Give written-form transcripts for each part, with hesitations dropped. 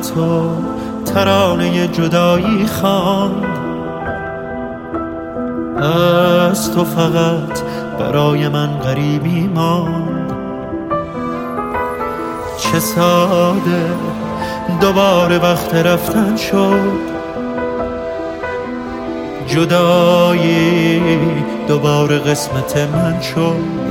تو ترانه جدایی خواند، از تو فقط برای من غریبی ماند. چه ساده دوباره وقت رفتن شد، جدایی دوباره قسمت من شد.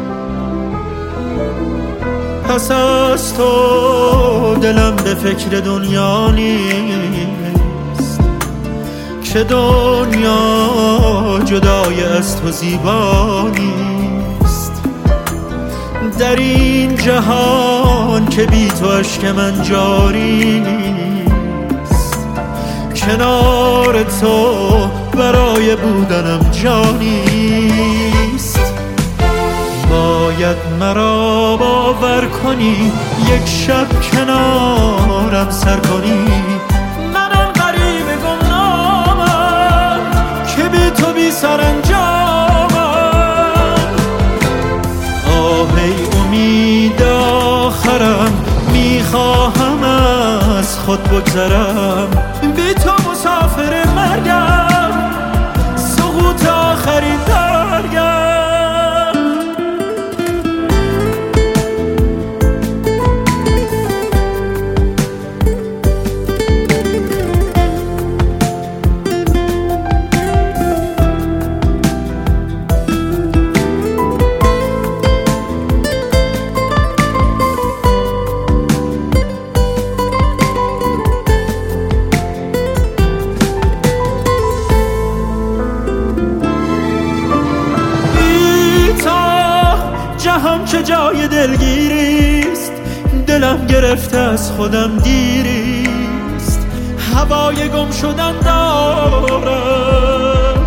پس از تو دلم به فکر دنیا نیست، که دنیا جدای از تو زیبا نیست. در این جهان که بی تو اشک من جاری نیست، کنار تو برای بودنم جانیست. باید مرا باور کنی، یک شب کنارم سر کنی. من آن غریب گمنامم که بی تو بی سرانجامم. آه ای امید آخرم، میخواهم از خود بگذرم. بی تو مسافر مرگم، سقوط آخرین درگم. جهان چه جای دلگیریست، دلم گرفته از خودم دیریست. هوای گم شدن دارم،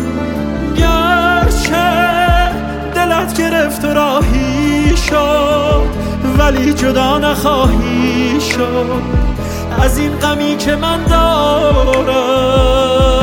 گرچه دلت گرفت و راهی شد، ولی جدا نخواهی شد از این غمی که من دارم.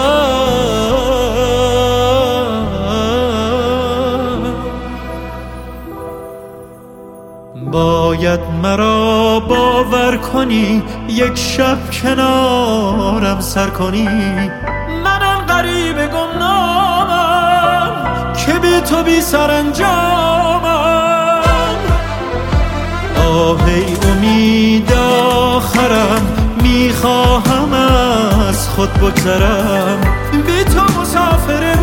باید مرا باور کنی، یک شب کنارم سر کنی. من آن غریب گمنامم که بی تو بی سرانجامم. آه ای امید آخرم، میخواهم از خود بگذرم. بی تو مسافر